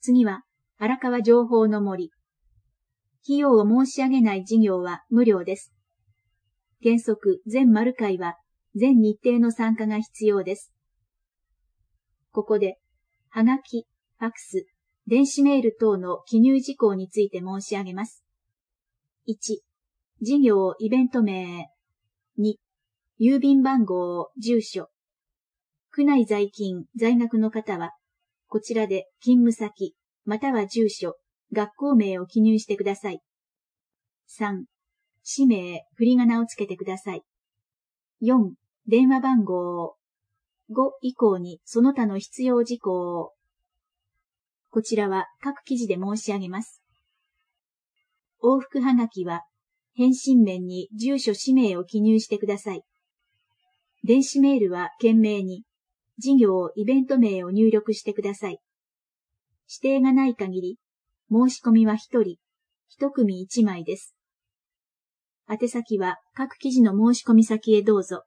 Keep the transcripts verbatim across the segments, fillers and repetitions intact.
次は、荒川情報の森。費用を申し上げない事業は無料です。原則、全丸会は、全日程の参加が必要です。ここで、はがき、ファクス、電子メール等の記入事項について申し上げます。いち、事業イベント名。に、郵便番号、住所。区内在勤、在学の方は、こちらで勤務先、または住所、学校名を記入してください。さん、氏名、振り仮名をつけてください。よん、電話番号。ご以降にその他の必要事項を。こちらは各記事で申し上げます。往復はがきは、返信面に住所氏名を記入してください。電子メールは件名に、事業イベント名を入力してください。指定がない限り、申し込みはひとり、いち組いちまいです。宛先は各記事の申し込み先へどうぞ。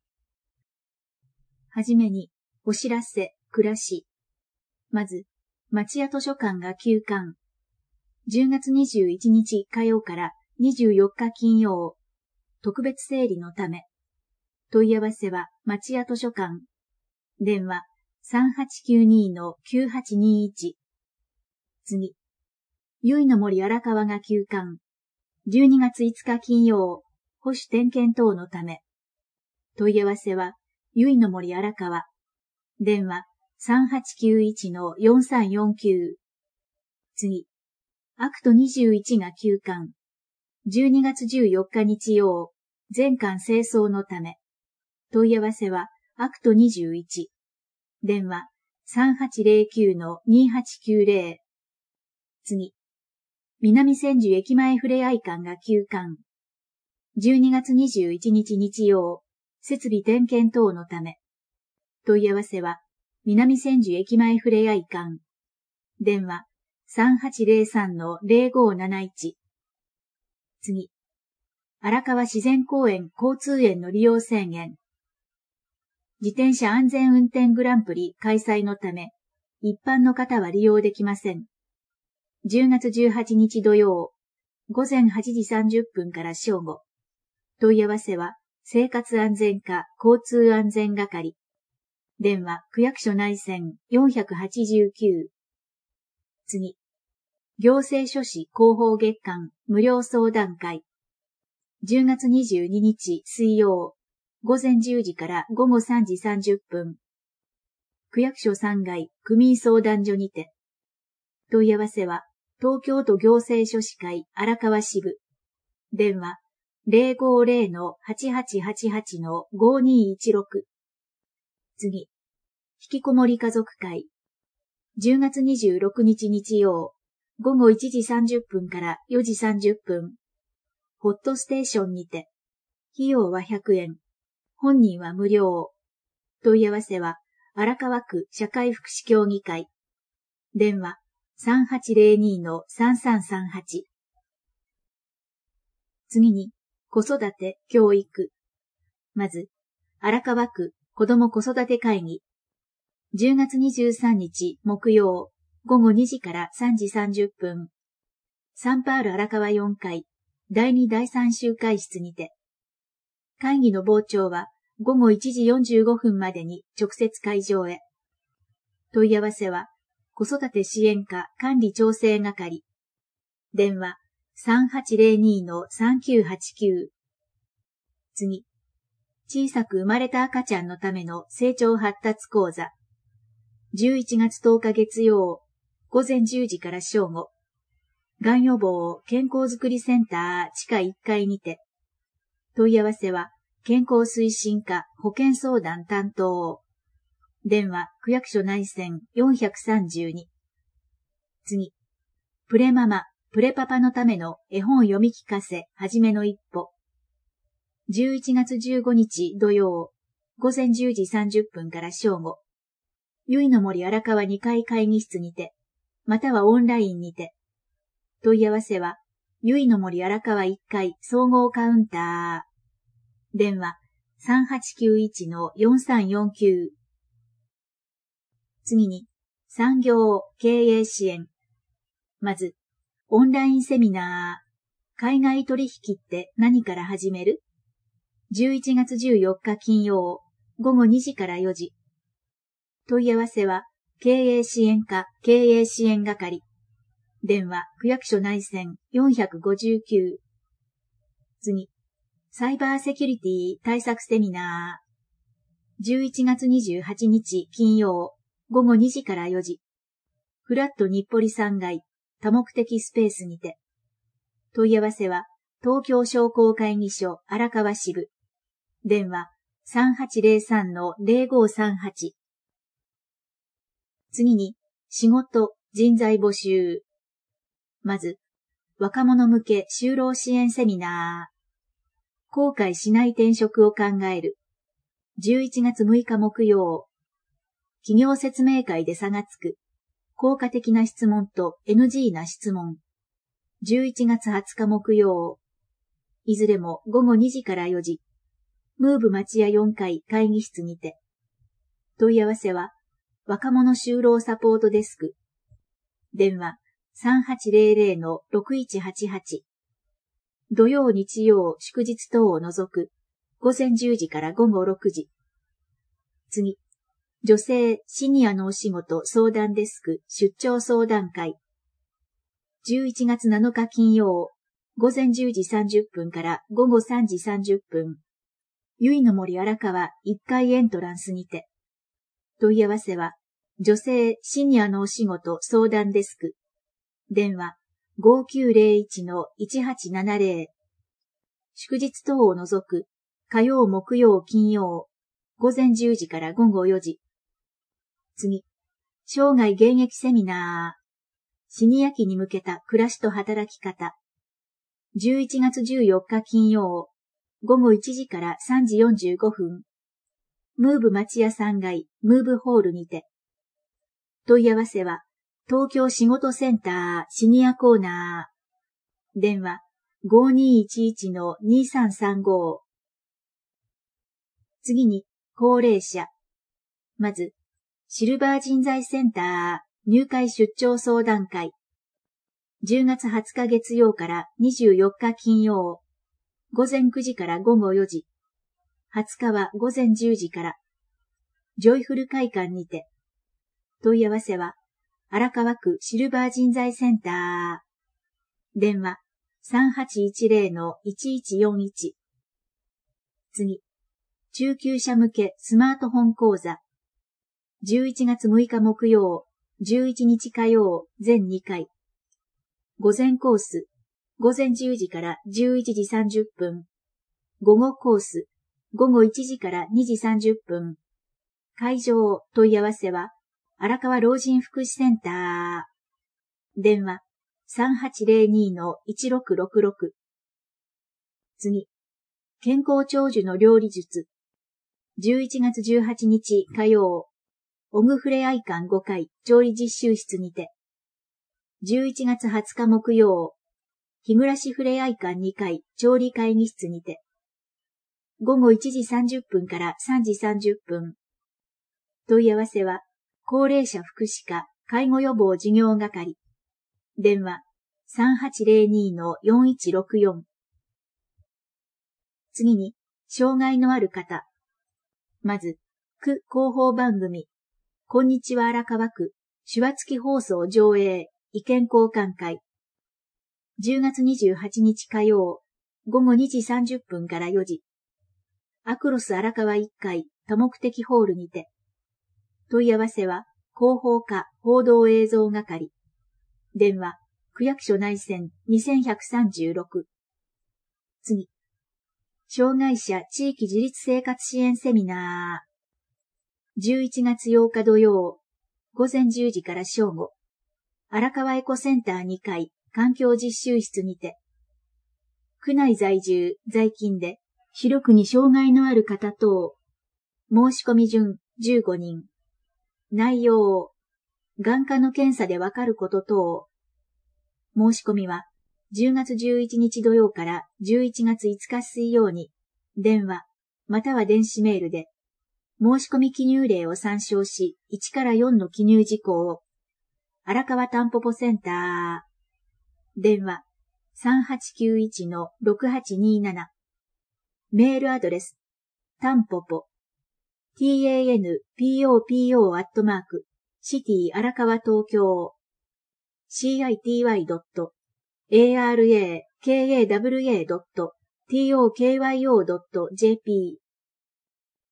はじめに、お知らせ、暮らし。まず、町屋図書館が休館。じゅうがつにじゅういちにち火曜からにじゅうよっか金曜。特別整理のため。問い合わせは町屋図書館。電話 さんはちきゅうに きゅうはちにいち。次。ゆいの森荒川が休館。じゅうにがついつか金曜。保守点検等のため。問い合わせはゆいの森荒川。電話 さんはちきゅういち よんさんよんきゅう。次。アクトにじゅういちが休館。じゅうにがつじゅうよっか日曜。全館清掃のため。問い合わせはアクトにじゅういち。電話 さんはちゼロきゅう にはちきゅうゼロ。次。南千住駅前ふれあい館が休館。じゅうにがつにじゅういちにち日曜。設備点検等のため。問い合わせは南千住駅前ふれあい館。電話 さんはちゼロさん ゼロごなないち。次。荒川自然公園交通園の利用制限。自転車安全運転グランプリ開催のため、一般の方は利用できません。じゅうがつじゅうはちにち土曜、午前はちじさんじゅっぷんから正午。問い合わせは、生活安全課交通安全係。電話、区役所内線よんはちきゅう。次。行政書士広報月間無料相談会。じゅうがつにじゅうににち水曜、午前じゅうじから午後さんじさんじゅっぷん。区役所さんがい区民相談所にて。問い合わせは、東京都行政書士会荒川支部。電話、ゼロごゼロ はちはちはちはち ごにいちろく。次。引きこもり家族会。じゅうがつにじゅうろくにち日曜、午後いちじさんじゅっぷんからよじさんじゅっぷん。ホットステーションにて。費用はひゃくえん。本人は無料。問い合わせは、荒川区社会福祉協議会。電話、さんはちゼロに さんさんさんはち。次に、子育て、教育。まず、荒川区子ども子育て会議。じゅうがつにじゅうさんにち木曜、午後にじからさんじさんじゅっぷん。サンパール荒川よんかい、だいにだいさん集会室にて。会議の傍聴は午後いちじよんじゅうごふんまでに直接会場へ。問い合わせは、子育て支援課管理調整係。電話 さんはちゼロに さんきゅうはちきゅう。次。小さく生まれた赤ちゃんのための成長発達講座。じゅういちがつとおか月曜、午前じゅうじから正午。がん予防健康づくりセンター地下いっかいにて。問い合わせは、健康推進課保健相談担当。電話、区役所内線よんさんに。次。プレママ、プレパパのための絵本読み聞かせ、はじめの一歩。じゅういちがつじゅうごにち土曜、午前じゅうじさんじゅっぷんから正午。ゆいの森荒川にかい会議室にて、またはオンラインにて。問い合わせは、ゆいの森荒川いっかい総合カウンター。電話、さんはちきゅういち よんさんよんきゅう。次に、 産業経営支援。まず、オンラインセミナー。海外取引って何から始める？ じゅういちがつじゅうよっか金曜、午後にじからよじ。問い合わせは、経営支援課経営支援係。電話、区役所内線よんごきゅう。次、サイバーセキュリティ対策セミナー。じゅういちがつにじゅうはちにち金曜、午後にじからよじ。フラット日暮里さんがい、多目的スペースにて。問い合わせは、東京商工会議所荒川支部。電話、さんはちゼロさんのゼロごさんはち。次に、仕事、人材募集。まず、若者向け就労支援セミナー。後悔しない転職を考える。じゅういちがつむいか木曜。企業説明会で差がつく。効果的な質問と エヌジー な質問。じゅういちがつはつか木曜。いずれも午後にじからよじ。ムーブ町屋よんかい会議室にて。問い合わせは、若者就労サポートデスク。電話、さんはちゼロゼロのろくいちはちはち。土曜日曜祝日等を除く、午前じゅうじから午後ろくじ。次、女性シニアのお仕事相談デスク出張相談会。じゅういちがつなのか金曜、午前じゅうじさんじゅっぷんから午後さんじさんじゅっぷん。ゆいの森荒川いっかいエントランスにて。問い合わせは、女性シニアのお仕事相談デスク。電話、ごきゅうゼロいちのいちはちななゼロ。祝日等を除く、火曜木曜金曜、午前じゅうじから午後よじ。次、生涯現役セミナー。シニア期に向けた暮らしと働き方。じゅういちがつじゅうよっか金曜、午後いちじからさんじよんじゅうごふん。ムーブ町屋さんがい、ムーブホールにて。問い合わせは、東京仕事センターシニアコーナー。電話、ごにいちいちのにさんさんご。次に、高齢者。まず、シルバー人材センター入会出張相談会。じゅうがつはつか月曜からにじゅうよっか金曜。午前くじから午後よじ。はつかは午前じゅうじから。ジョイフル会館にて。問い合わせは、荒川区シルバー人材センター。電話、さんはちいちゼロのいちいちよんいち。次、中級者向けスマートフォン講座。じゅういちがつむいか木曜、じゅういちにち火曜、全にかい。午前コース、午前じゅうじからじゅういちじさんじゅっぷん。午後コース、午後いちじからにじさんじゅっぷん。会場、問い合わせは、荒川老人福祉センター。電話、さんはちゼロにのいちろくろくろく。次、健康長寿の料理術。じゅういちがつじゅうはちにち火曜、オグフレアイ館ごかい調理実習室にて。じゅういちがつはつか木曜、日暮フレアイ館にかい調理会議室にて。午後いちじさんじゅっぷんからさんじさんじゅっぷん。問い合わせは、高齢者福祉課介護予防事業係。電話、さんはちゼロにのよんいちろくよん。次に、障害のある方。まず、区広報番組。こんにちは荒川区、手話付き放送上映、意見交換会。じゅうがつにじゅうはちにち火曜、午後にじさんじゅっぷんからよじ。アクロス荒川いっかい多目的ホールにて。問い合わせは、広報課報道映像係。電話、区役所内線にせんひゃくさんじゅうろく。次。障害者地域自立生活支援セミナー。じゅういちがつようか土曜、午前じゅうじから正午。荒川エコセンターにかい環境実習室にて。区内在住、在勤で、視力に障害のある方等。申し込み順じゅうごにん。内容、眼科の検査でわかること等。申し込みは、じゅうがつじゅういちにち土曜からじゅういちがついつか水曜に、電話、または電子メールで、 申込記入例を参照し、いちからよんの記入事項を。荒川たんぽぽセンター。電話 さんはちきゅういちのろくはちにーなな。メールアドレス、たんぽぽ、tanpopo アットマーク、シティ荒川東京、city.arakaway.tokyo.jp